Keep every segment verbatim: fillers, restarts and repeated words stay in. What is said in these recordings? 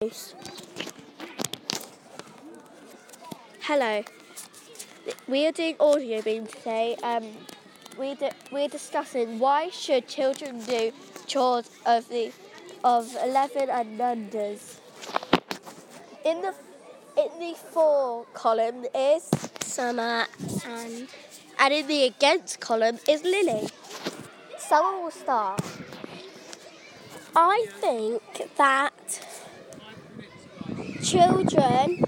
Hello, we are doing audio beam today. Um, we d- we're discussing why should children do chores of the of eleven and unders. In the in the for column is Summer and and in the against column is Lily. Someone will start. I think that children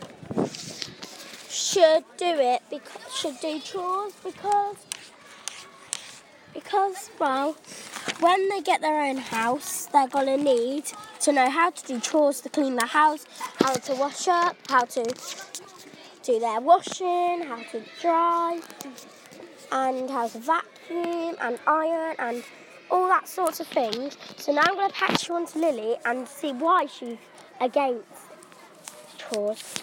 should do it because should do chores because because well when they get their own house they're gonna need to know how to do chores to clean the house, how to wash up, how to do their washing, how to dry, and how to vacuum and iron and all that sorts of things. So now I'm going to pass you on to Lily and see why she's against chores.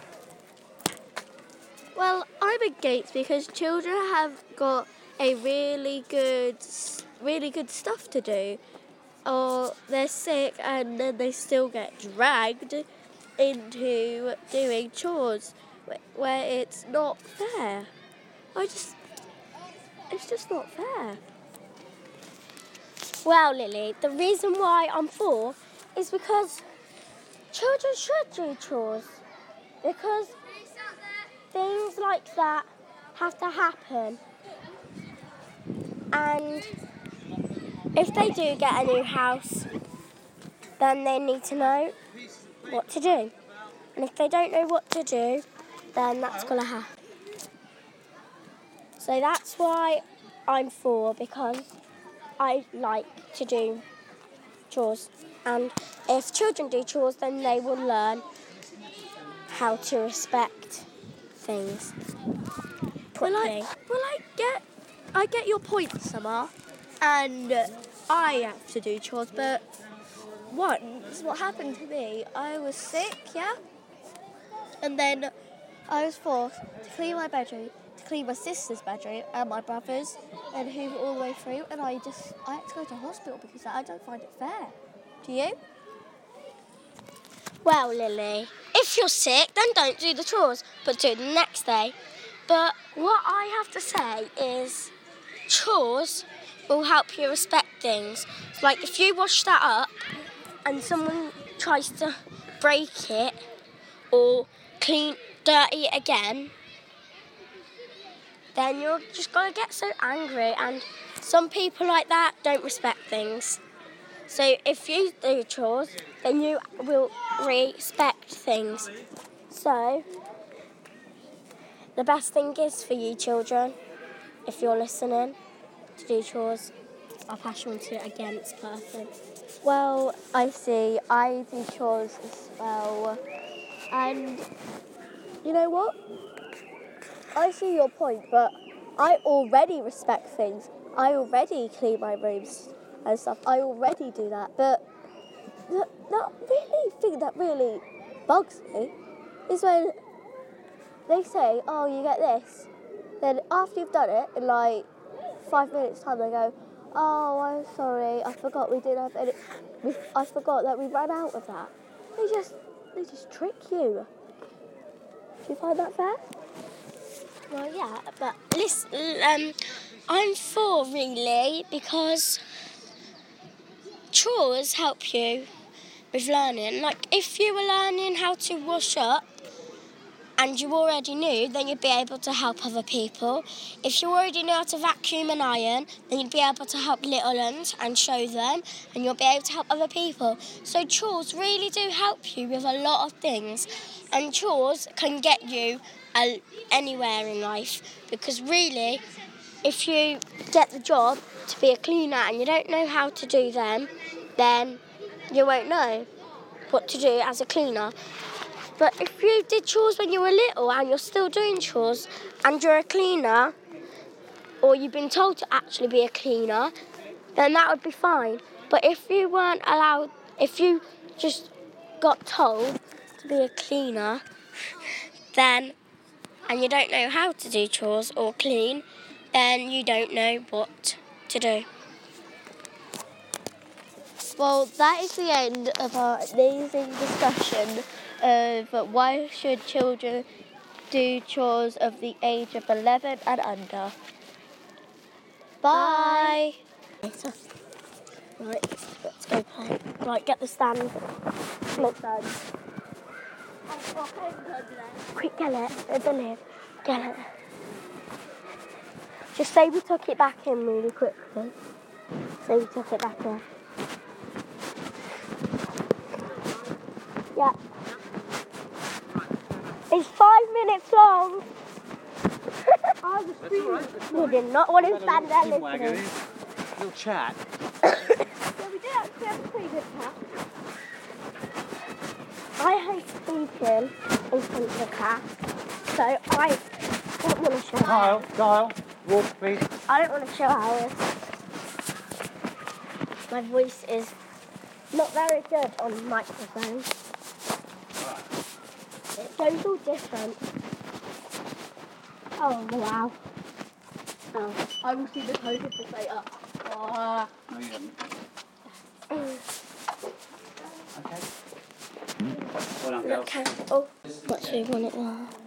Well, I'm against because children have got a really good, really good stuff to do, or they're sick and then they still get dragged into doing chores where it's not fair. I just, it's just not fair. Well, Lily, the reason why I'm for is because children should do chores. Because things like that have to happen. And if they do get a new house, then they need to know what to do. And if they don't know what to do, then that's going to happen. So that's why I'm for, because I like to do chores. And if children do chores, then they will learn how to respect things Well, properly. I, well, I get, I get your point, Summer, and I have to do chores, but once what happened to me, I was sick, yeah, and then I was forced to clean my bedroom, to clean my sister's bedroom and my brother's, and hoover all the way through, and I just, I had to go to hospital because I don't find it fair. Do you? Well, Lily, if you're sick, then don't do the chores, but do it the next day. But what I have to say is chores will help you respect things. Like if you wash that up and someone tries to break it or clean, dirty it again, then you're just going to get so angry. And some people like that don't respect things. So if you do chores, then you will respect things. So the best thing is for you children, if you're listening, to do chores. I'll pass you on to the against person. Well, I see. I do chores as well. And you know what? I see your point, but I already respect things. I already clean my rooms and stuff. I already do that. But the, the really thing that really bugs me is when they say, oh, you get this. Then after you've done it, in like five minutes time, they go, oh, I'm sorry, I forgot we didn't have any, we, I forgot that we ran out of that. They just, they just trick you. Do you find that fair? Well, yeah, but listen, um, I'm for really because chores help you with learning. Like if you were learning how to wash up and you already knew, then you'd be able to help other people. If you already knew how to vacuum and iron, then you'd be able to help little ones and show them, and you'll be able to help other people. So chores really do help you with a lot of things, and chores can get you uh, anywhere in life, because really, if you get the job to be a cleaner and you don't know how to do them, then you won't know what to do as a cleaner. But if you did chores when you were little and you're still doing chores and you're a cleaner, or you've been told to actually be a cleaner, then that would be fine. But if you weren't allowed, if you just got told to be a cleaner, then, and you don't know how to do chores or clean, then you don't know what to do. Well, that is the end of our amazing discussion of why should children do chores of the age of eleven and under. Bye. Later. Right, let's go play. Right, get the stand. Look, stand. Quick, get it. It's in here. Get it. Just say we took it back in really quickly. Say we took it back in. Yeah. It's five minutes long. I was screaming. We did not want to stand there listening. Little chat. Yeah, we did actually have a pretty good chat. I hate speaking in front of the class, so I don't want to show Kyle, Kyle, walk please. I don't want to show ours. My voice is not very good on the microphone. It goes all different. Oh, wow. Oh. I will see the code if they say up. Oh. No, you haven't. Okay. Well done, girls. Okay. Oh, what do you want it now?